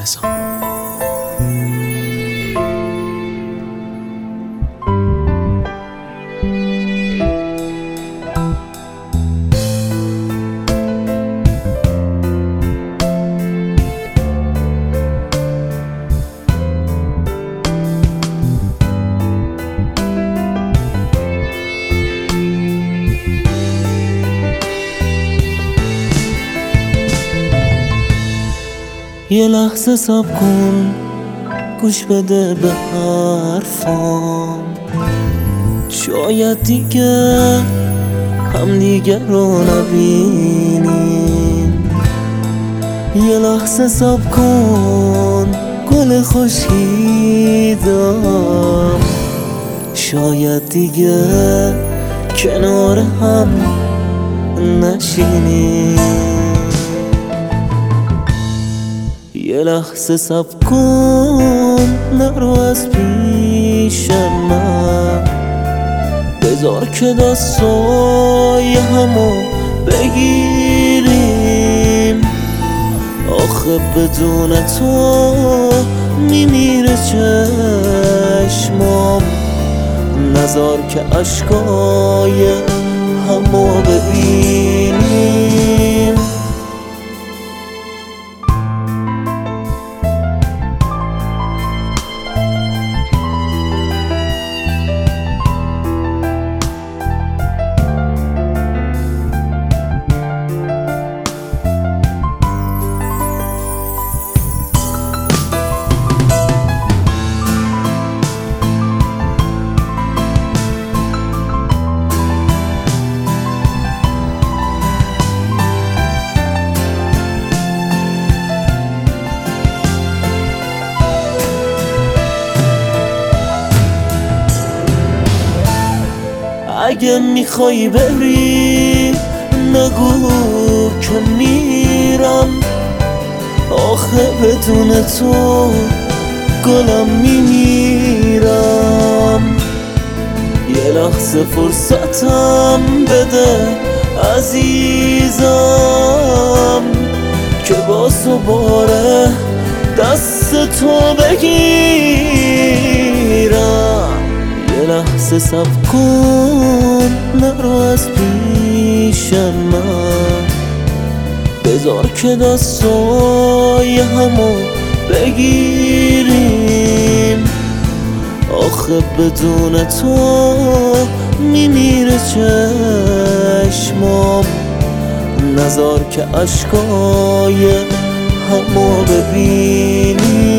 رضا. یه لحظه صبر کن، گوش بده به حرفام. شاید دیگه هم دیگه رو نبینیم. یه لحظه صبر کن، گل خشکیدم. شاید دیگه کنار هم نشینیم. یه لحظه صبر کن، نرو از پیش من. بذار که دستای همو بگیریم. آخه بدون تو میمیره چشمام. نذار که اشکای همو ببینیم. اگه میخوای بری نگو که میرم. آخه بدون تو گلم میمیرم. یه لحظه فرصتم بده عزیزم، که با دوباره دست تو بگیرم. یه لحظه صبر کن، نرو از پیش من. بذار که دستای همو بگیریم. آخه بدون تو میمیره چشمام. نذار که اشکای همو ببینیم.